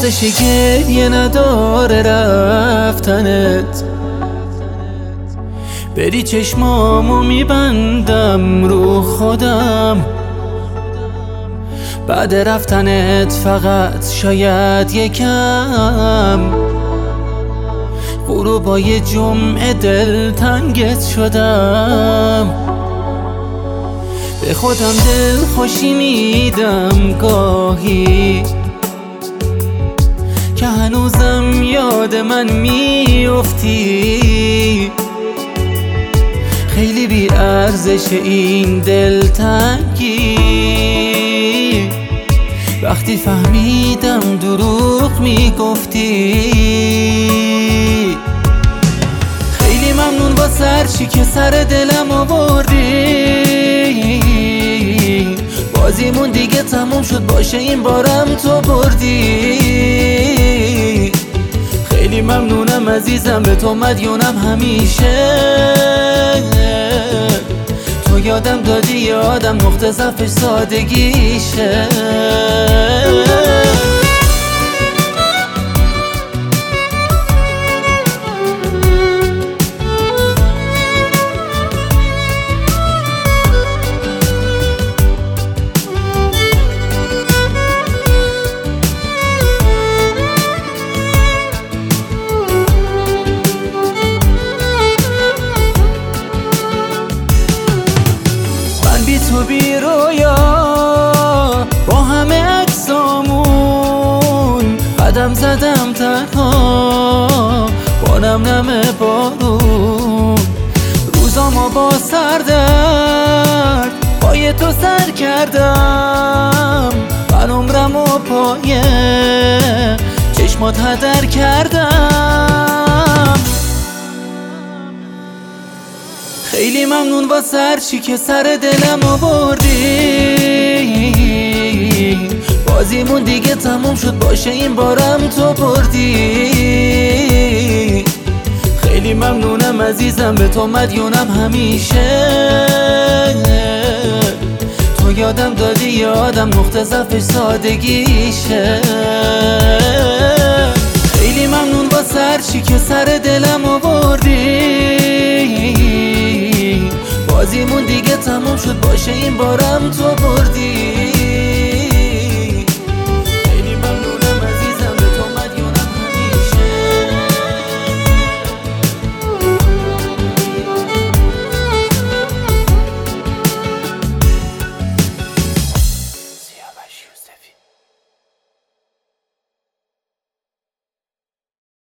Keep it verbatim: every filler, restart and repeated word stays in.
ارزش گریه نداره رفتنت. بری چشمامو میبندم رو خودم، بعد رفتنت فقط شاید یکم غروبای جمعه دلتنگت شدم. به خودم دل خوشی میدم گاهی که هنوزم یاد من میافتی. خیلی بی ارزش این دلتنگی، وقتی فهمیدم دروغ میگفتی. خیلی ممنون با سرچی که سر دلم آوردی. بازیمون دیگه تموم شد باشه، این بارم تو بردی. خیلی ممنونم عزیزم، به تو مدیونم همیشه. تو یادم دادی یادم نقطه ضعفش سادگیشه. تو بی رویا با همه عکسامون قدم زدم تنها، بارم نمه بارون. روزامو با سردرد پای تو سر کردم، من عمرمو پای چشمات هدر کردم. خیلی ممنون با سرچی که سر دلم آوردی. بازیمون دیگه تموم شد باشه، این بارم تو بردی. خیلی ممنونم عزیزم، به تو مدیونم همیشه. تو یادم دادی یادم نقطه ضعفش سادگیشه.